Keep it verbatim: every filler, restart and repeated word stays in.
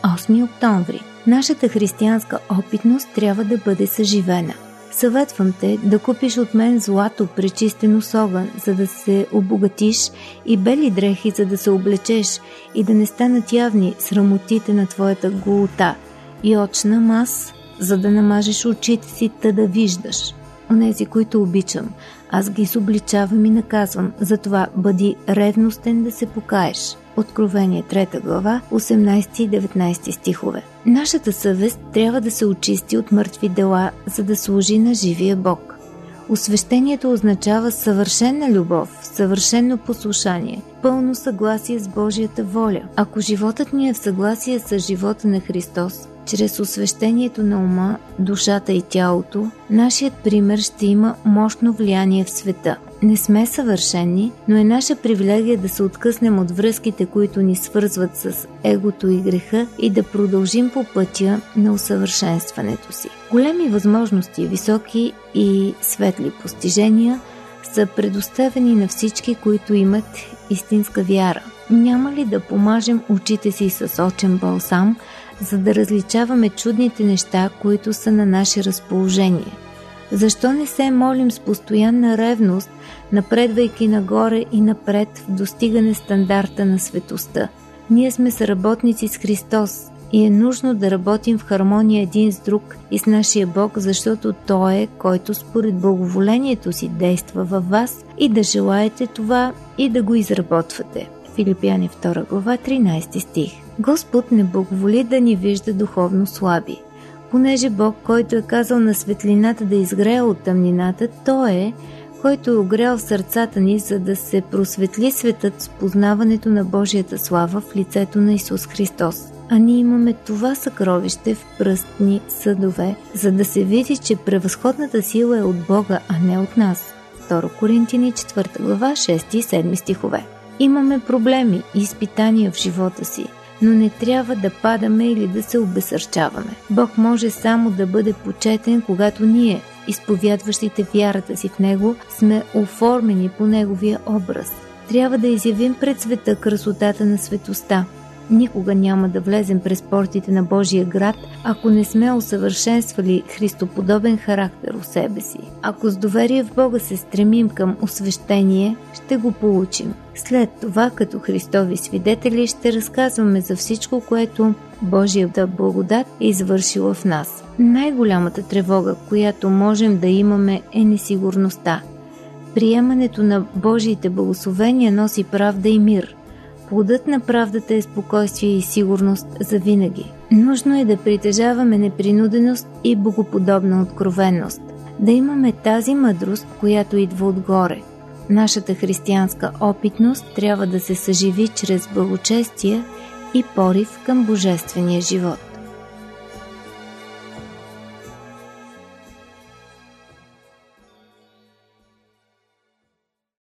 осми октомври. Нашата християнска опитност трябва да бъде съживена. Съветвам те да купиш от мен злато, пречистено с огън, за да се обогатиш, и бели дрехи, за да се облечеш, и да не станат явни срамотите на твоята голота, и очна мас, за да намажеш очите си, та да виждаш. Онези, които обичам, аз ги изобличавам и наказвам, затова бъди ревностен да се покаеш. Откровение трета глава, осемнадесети и деветнадесети стихове. Нашата съвест трябва да се очисти от мъртви дела, за да служи на живия Бог. Освещението означава съвършена любов, съвършено послушание, пълно съгласие с Божията воля. Ако животът ни е в съгласие с живота на Христос, чрез освещението на ума, душата и тялото, нашият пример ще има мощно влияние в света. Не сме съвършени, но е наша привилегия да се откъснем от връзките, които ни свързват с егото и греха, и да продължим по пътя на усъвършенстването си. Големи възможности, високи и светли постижения са предоставени на всички, които имат истинска вяра. Няма ли да помажем очите си с очен балсам, за да различаваме чудните неща, които са на наше разположение? Защо не се молим с постоянна ревност, напредвайки нагоре и напред в достигане стандарта на светостта? Ние сме съработници с Христос и е нужно да работим в хармония един с друг и с нашия Бог, защото Той е, който според благоволението си действа във вас, и да желаете това и да го изработвате. Филипяни втора глава, тринадесети стих. Господ не благоволи да ни вижда духовно слаби. Понеже Бог, който е казал на светлината да изгрее от тъмнината, Той е, който е огрял в сърцата ни, за да се просветли светът с познаването на Божията слава в лицето на Исус Христос. А ние имаме това съкровище в пръстни съдове, за да се види, че превъзходната сила е от Бога, а не от нас. втора Коринтияни четвърта глава, шести и седми стихове. Имаме проблеми и изпитания в живота си, но не трябва да падаме или да се обезсърчаваме. Бог може само да бъде почетен, когато ние, изповядващите вярата си в Него, сме оформени по Неговия образ. Трябва да изявим пред света красотата на светостта. Никога няма да влезем през портите на Божия град, ако не сме усъвършенствали христоподобен характер у себе си. Ако с доверие в Бога се стремим към освещение, ще го получим. След това, като Христови свидетели, ще разказваме за всичко, което Божията благодат е извършила в нас. Най-голямата тревога, която можем да имаме, е несигурността. Приемането на Божиите благословения носи правда и мир. Плодът на правдата е спокойствие и сигурност за винаги. Нужно е да притежаваме непринуденост и богоподобна откровенност. Да имаме тази мъдрост, която идва отгоре. Нашата християнска опитност трябва да се съживи чрез благочестие и порив към божествения живот.